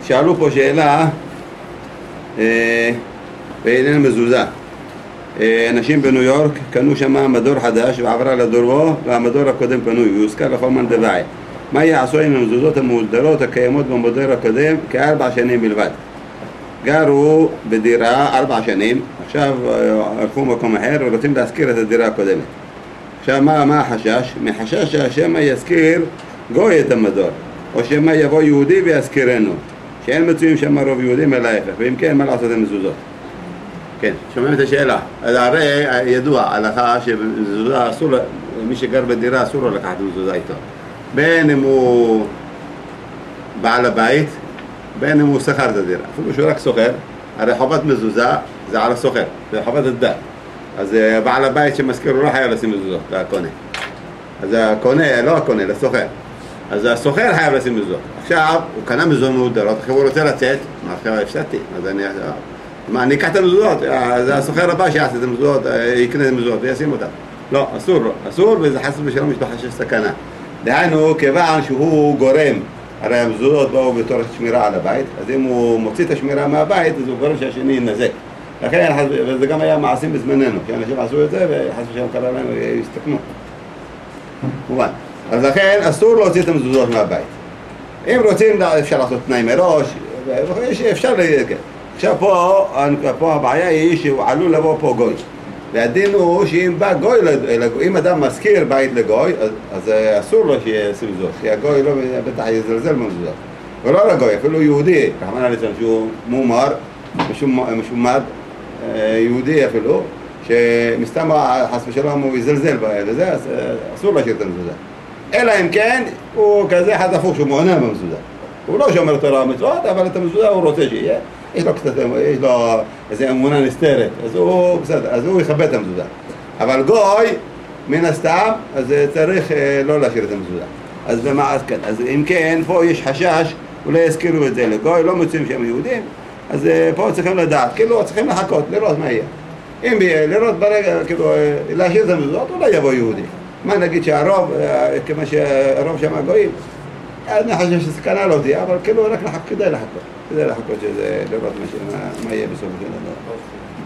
שאלו פה שאלה בעניין מזוזה. אנשים בניו יורק קנו שם מדור חדש ועברה לדורו, והמדור הקודם פנוי, והוזכר לכל מאן דבעי. מה יעשו עם המזוזות המאולתרות הקיימות במדור הקודם כ4 שנים בלבד? גרו בדירה 4 שנים, עכשיו הלכו מקום אחר ורוצים להזכיר את הדירה הקודמת. עכשיו מה החשש? מחשש שהשם יזכיר גוי את המדור, או שמא יבוא יהודי ויזכירנו, שאין מצויים שם רוב יהודים אלא ההפך, ואם כן מה לעשות עם מזוזות? כן, שומעים את השאלה. אז הרי ידוע הלכה שמזוזה אסור, מי שגר בדירה אסור לו לקחת מזוזה איתו, בין אם הוא בעל הבית, בין אם הוא שכר את הדירה, אפילו שהוא רק סוחר. הרי חובת מזוזה זה על הסוחר, זה חובת הדת. אז בעל הבית שמזכיר הוא לא חייב לשים מזוזות, לקונה. אז הקונה, לא הקונה, לסוחר. אז הסוחר חייב לשים מזוזות. עכשיו הוא קנה מזוזות מאולתרות, עכשיו הוא רוצה לצאת, מה עכשיו הפסדתי? אז אני אקח את המזוזות, אז הסוחר הבא שיעשה את המזוזות, יקנה את המזוזות וישים אותן. לא, אסור לו, אסור, וזה חס ושלום משפחה של סכנה. דהיינו, כיוון שהוא גורם, הרי המזוזות באו בתור שמירה על הבית, אז אם הוא מוציא את השמירה מהבית, אז הוא גורם שהשני ינזק. לכן, וזה גם היה מעשים בזמננו, כי אנשים עשו את זה, וחס ושלום קרה להם ויסתכנו. מובן. אז לכן, אסור להוציא את המזוזות מהבית. אם רוצים, אפשר לעשות תנאי מראש, אפשר כן. עכשיו פה הבעיה היא שהוא עלול לבוא פה גוי. והדין הוא שאם בא גוי, אם אדם מזכיר בית לגוי, אז אסור לו שישים זאת, כי הגוי לא בטח יזלזל במזוזות. ולא לגוי, אפילו יהודי, רחמנא ליצלן, שהוא מומר, משומד, יהודי אפילו, שמסתם חס ושלום הוא יזלזל בזה, אז אסור להשאיר את המזוזה. אלא אם כן, הוא כזה חד הפוך שהוא מעוניין במזוזה. הוא לא שומר תורה ומצוות, אבל את המזוזה הוא רוצה שיהיה. יש לו קצת, יש לו איזו אמונה נסתרת, אז הוא בסדר, אז הוא יכבד את המזוזה. אבל גוי, מן הסתם, אז צריך לא להשאיר את המזוזה. אז במעש כן, אז אם כן, פה יש חשש, אולי יזכירו את זה לגוי, לא מוצאים שהם יהודים, אז פה צריכים לדעת, כאילו צריכים לחכות, לראות מה יהיה. אם לראות ברגע, כאילו, להשאיר את המזוזות, אולי יבוא יהודי. מה נגיד שהרוב, כמו שהרוב שם הגויים, אז נחשב שסכנה לא תהיה, אבל כאילו רק כדאי לחכות שזה לראות מה יהיה בסוף של דבר.